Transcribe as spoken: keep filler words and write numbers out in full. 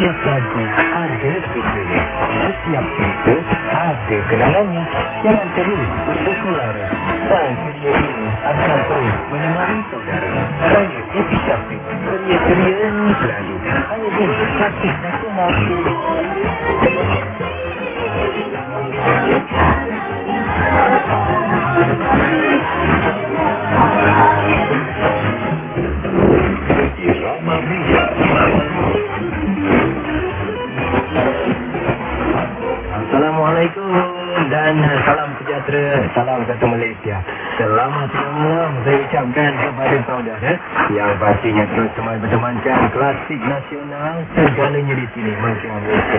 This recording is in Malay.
Setiap lagu ada ceritanya, setiap cerita ada kenangannya. Jangan terus bersuara dan ceria ini akan terus menemani saudara. Saya Epi Syafiq, ceria-ceria selalu hanya di Klasik Nasional. Irama Ria. Assalamualaikum dan salam sejahtera, salam satu Malaysia. Selamat malam saya ucapkan kepada saudara yang pastinya terus teman bertemankan Klasik Nasional, segalanya di sini. Malaysia.